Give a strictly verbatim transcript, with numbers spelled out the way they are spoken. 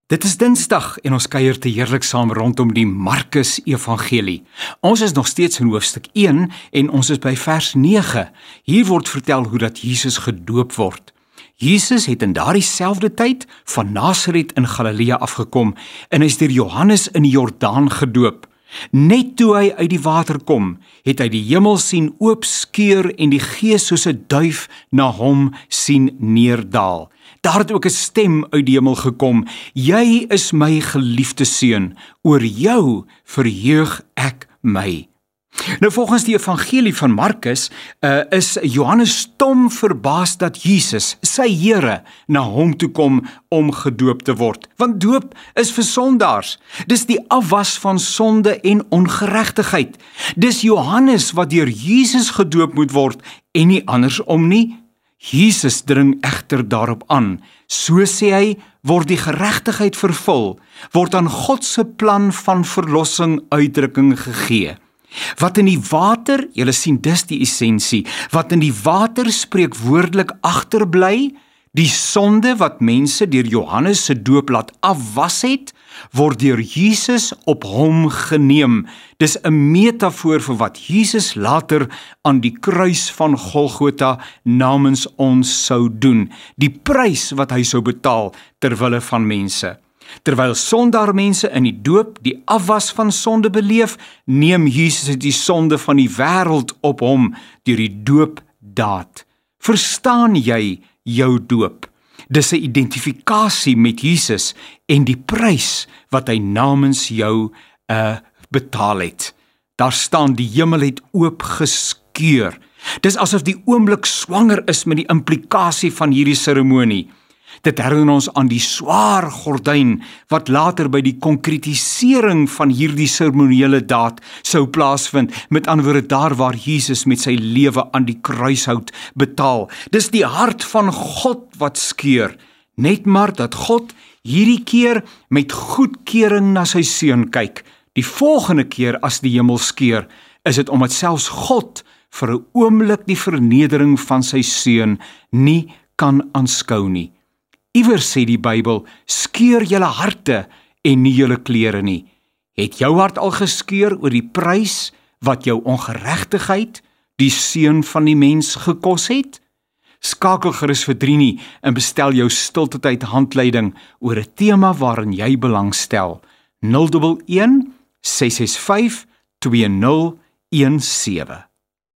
Dit is Dinsdag en ons kuier te heerlik saam rondom die Markus Evangelie. Ons is nog steeds in hoofstuk een en ons is by vers nege. Hier word vertel hoe dat Jesus gedoop word. Jesus het in daardie selfde tyd van Nasaret in Galilea afgekom en hy is deur Johannes in die Jordaan gedoop. Net toe hy uit die water kom, het hy die hemel sien oopskeur en die Gees soos 'n duif na hom sien neerdaal. Daar het ook 'n stem uit die hemel gekom: "Jy is my geliefde seun, oor jou verheug ek my." Nou volgens die evangelie van Markus uh, is Johannes stom verbaas dat Jesus, sy Here, na hom toe kom om gedoop te word. Want doop is vir sondaars. Dis die afwas van sonde en ongeregtigheid. Dis Johannes wat deur Jesus gedoop moet word en nie andersom nie. Jesus dring egter daarop aan. So sê hy, word die geregtigheid vervul, word aan God se plan van verlossing uitdrukking gegee. Wat in die water, julle sien dis die essensie, wat in die water spreekwoordelik agterbly, die sonde wat mense deur Johannes se doop laat afwas het, word deur Jesus op hom geneem. Dis 'n metafoor vir wat Jesus later aan die kruis van Golgotha namens ons sou doen, die prys wat hy sou betaal ter wille van mense. Terwyl sondaar mense in die doop die afwas van sonde beleef, neem Jesus die sonde van die wêreld op hom deur die doopdaad. Verstaan jy jou doop? Dis 'n identifikasie met Jesus en die prys wat hy namens jou uh, betaal het. Daar staan die hemel het oopgeskeur. Dis asof die oomblik swanger is met die implikasie van hierdie seremonie. Dit herinner ons aan die swaar gordyn wat later by die konkretisering van hierdie seremoniële daad sou plaasvind, met ander woorde daar waar Jesus met sy lewe aan die kruishout betaal. Dis die hart van God wat skeur, net maar dat God hierdie keer met goedkeuring na sy seun kyk. Die volgende keer as die hemel skeur, is dit omdat selfs God vir 'n oomblik die vernedering van sy seun nie kan aanskou nie. Iewers sê die Bybel, skeur julle harte en nie julle klere nie. Het jou hart al geskeur oor die prys wat jou ongeregtigheid, die seun van die mens, gekos het? Skakel gerus vir Drinie en bestel jou stiltetyd handleiding oor 'n tema waarin jy belangstel. nul een een ses ses vyf twee nul een sewe